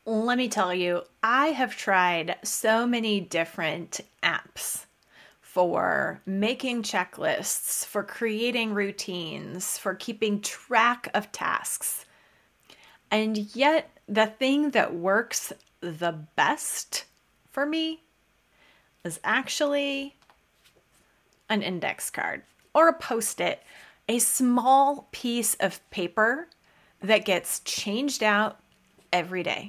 Let me tell you, I have tried so many different apps for making checklists, for creating routines, for keeping track of tasks. And yet, the thing that works the best for me is actually an index card or a Post-it, a small piece of paper that gets changed out every day.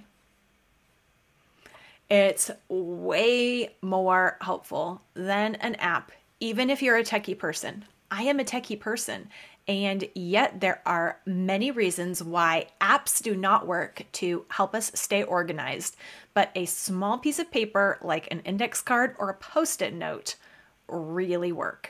It's way more helpful than an app, even if you're a techie person. I am a techie person, and yet there are many reasons why apps do not work to help us stay organized. But a small piece of paper like an index card or a Post-it note really work.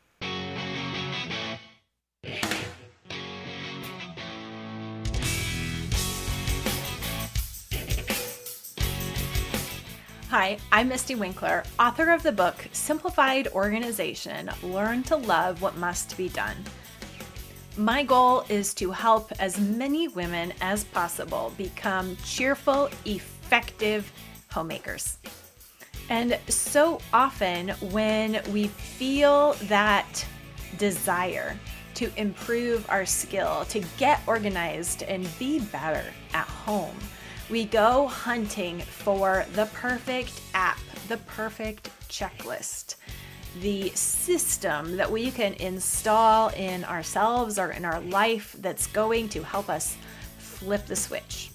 Hi, I'm Misty Winkler, author of the book Simplified Organization: Learn to Love What Must Be Done. My goal is to help as many women as possible become cheerful, effective homemakers. And so often when we feel that desire to improve our skill, to get organized and be better at home, we go hunting for the perfect app, the perfect checklist, the system that we can install in ourselves or in our life that's going to help us flip the switch.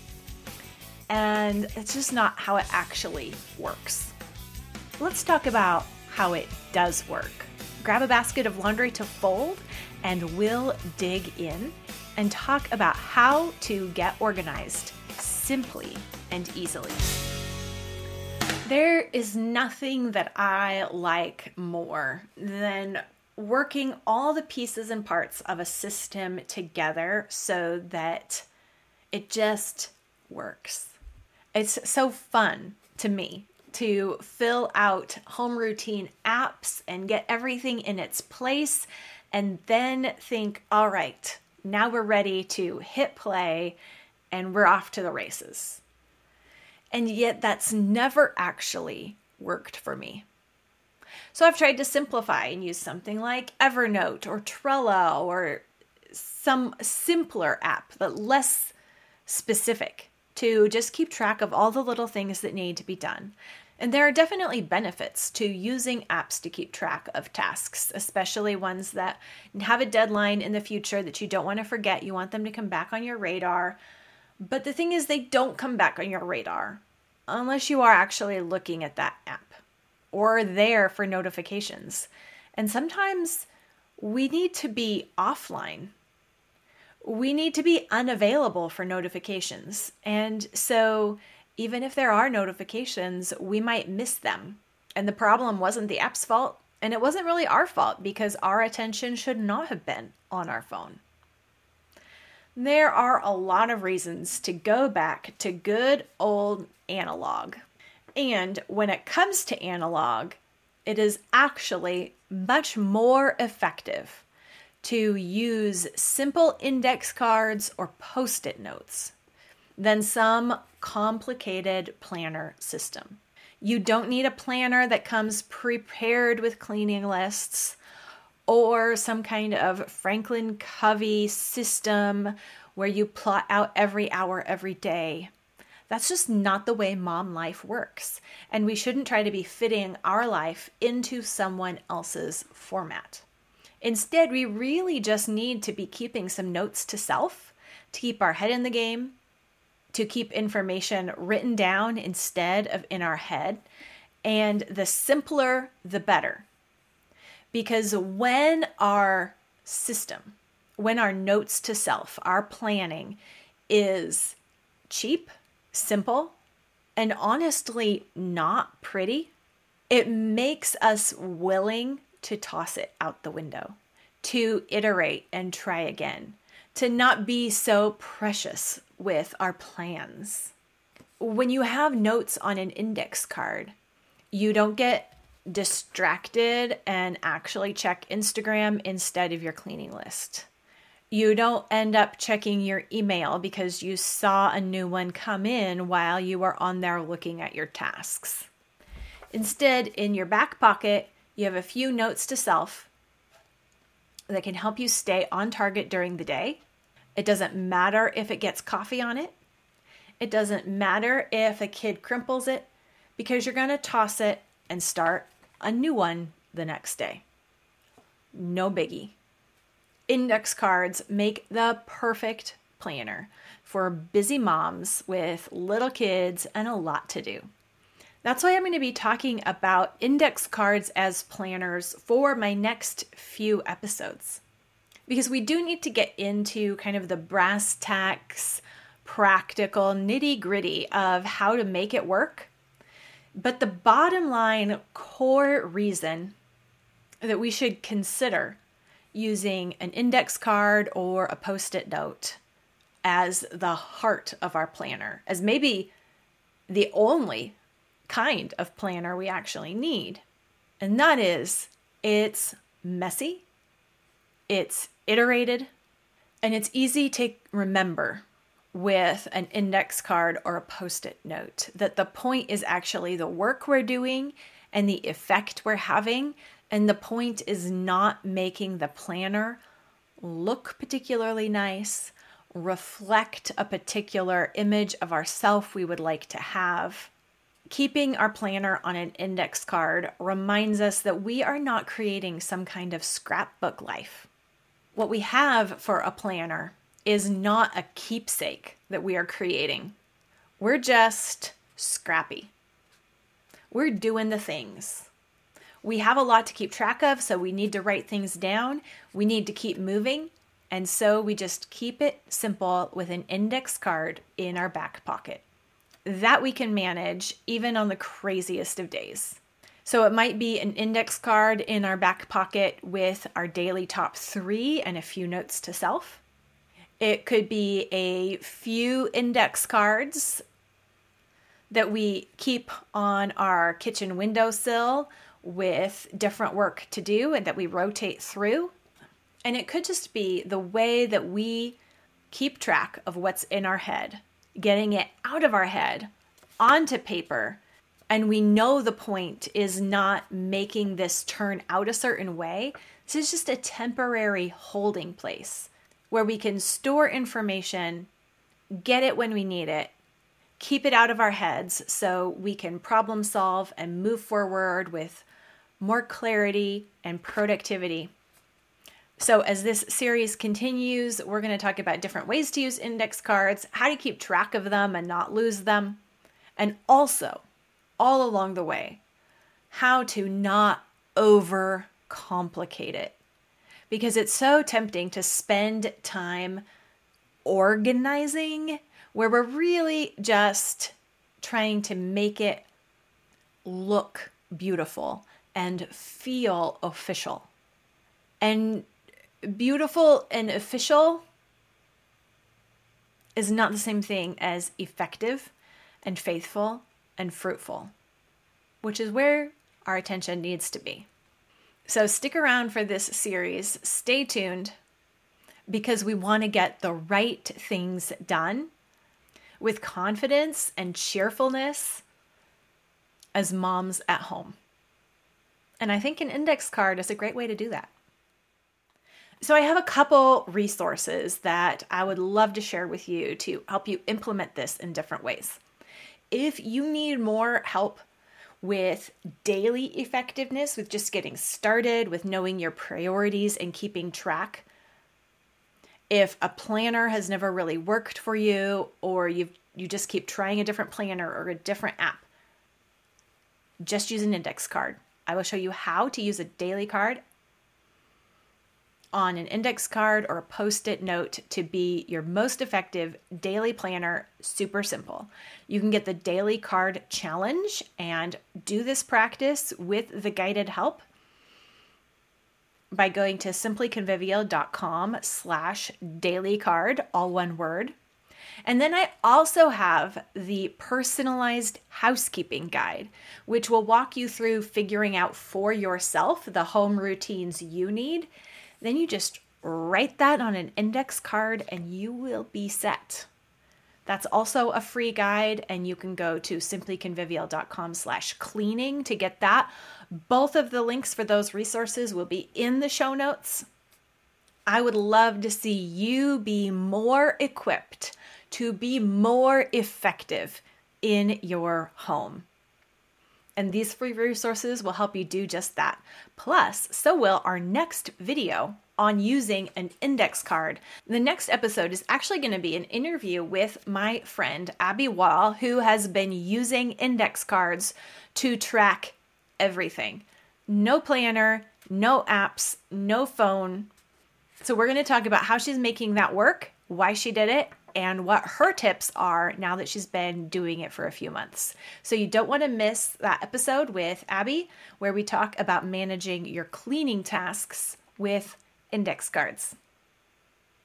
And it's just not how it actually works. Let's talk about how it does work. Grab a basket of laundry to fold, and we'll dig in and talk about how to get organized simply and easily. There is nothing that I like more than working all the pieces and parts of a system together so that it just works. It's so fun to me to fill out home routine apps and get everything in its place and then think, all right, now we're ready to hit play and we're off to the races. And yet that's never actually worked for me. So I've tried to simplify and use something like Evernote or Trello or some simpler app, but less specific, to just keep track of all the little things that need to be done. And there are definitely benefits to using apps to keep track of tasks, especially ones that have a deadline in the future that you don't want to forget. You want them to come back on your radar. But the thing is, they don't come back on your radar unless you are actually looking at that app or there for notifications. And sometimes we need to be offline. We need to be unavailable for notifications. And so even if there are notifications, we might miss them. And the problem wasn't the app's fault, and it wasn't really our fault because our attention should not have been on our phone. There are a lot of reasons to go back to good old analog. And when it comes to analog, it is actually much more effective to use simple index cards or Post-it notes than some complicated planner system. You don't need a planner that comes prepared with cleaning lists or some kind of Franklin Covey system where you plot out every hour every day. That's just not the way mom life works. And we shouldn't try to be fitting our life into someone else's format. Instead, we really just need to be keeping some notes to self, to keep our head in the game, to keep information written down instead of in our head. And the simpler, the better. Because when our system, when our notes to self, our planning is cheap, simple, and honestly not pretty, it makes us willing to toss it out the window, to iterate and try again, to not be so precious with our plans. When you have notes on an index card, you don't get distracted and actually check Instagram instead of your cleaning list. You don't end up checking your email because you saw a new one come in while you were on there looking at your tasks. Instead, in your back pocket, you have a few notes to self that can help you stay on target during the day. It doesn't matter if it gets coffee on it. It doesn't matter if a kid crimples it, because you're going to toss it and start a new one the next day. No biggie. Index cards make the perfect planner for busy moms with little kids and a lot to do. That's why I'm going to be talking about index cards as planners for my next few episodes. Because we do need to get into kind of the brass tacks, practical nitty-gritty of how to make it work. But the bottom line core reason that we should consider using an index card or a Post-it note as the heart of our planner, as maybe the only kind of planner we actually need. And that is, it's messy, it's iterated, and it's easy to remember with an index card or a Post-it note that the point is actually the work we're doing and the effect we're having. And the point is not making the planner look particularly nice, reflect a particular image of ourself we would like to have. Keeping our planner on an index card reminds us that we are not creating some kind of scrapbook life. What we have for a planner is not a keepsake that we are creating. We're just scrappy. We're doing the things. We have a lot to keep track of, so we need to write things down. We need to keep moving, and so we just keep it simple with an index card in our back pocket. That we can manage even on the craziest of days. So it might be an index card in our back pocket with our daily top 3 and a few notes to self. It could be a few index cards that we keep on our kitchen windowsill with different work to do and that we rotate through. And it could just be the way that we keep track of what's in our head, getting it out of our head onto paper. And we know the point is not making this turn out a certain way. This is just a temporary holding place where we can store information, get it when we need it, keep it out of our heads so we can problem solve and move forward with more clarity and productivity. So as this series continues, we're going to talk about different ways to use index cards, how to keep track of them and not lose them, and also, all along the way, how to not overcomplicate it. Because it's so tempting to spend time organizing where we're really just trying to make it look beautiful and feel official. And beautiful and official is not the same thing as effective and faithful and fruitful, which is where our attention needs to be. So stick around for this series. Stay tuned because we want to get the right things done with confidence and cheerfulness as moms at home. And I think an index card is a great way to do that. So I have a couple resources that I would love to share with you to help you implement this in different ways. If you need more help with daily effectiveness, with just getting started, with knowing your priorities and keeping track, if a planner has never really worked for you, or you just keep trying a different planner or a different app, just use an index card. I will show you how to use a daily card on an index card or a Post-it note to be your most effective daily planner. Super simple. You can get the daily card challenge and do this practice with the guided help by going to simplyconvivial.com/dailycard, all one word. And then I also have the personalized housekeeping guide, which will walk you through figuring out for yourself the home routines you need. Then you just write that on an index card and you will be set. That's also a free guide, and you can go to simplyconvivial.com/cleaning to get that. Both of the links for those resources will be in the show notes. I would love to see you be more equipped to be more effective in your home. And these free resources will help you do just that. Plus, so will our next video on using an index card. The next episode is actually going to be an interview with my friend Abby Wall, who has been using index cards to track everything. No planner, no apps, no phone. So we're going to talk about how she's making that work, why she did it, and what her tips are now that she's been doing it for a few months. So you don't want to miss that episode with Abby, where we talk about managing your cleaning tasks with index cards.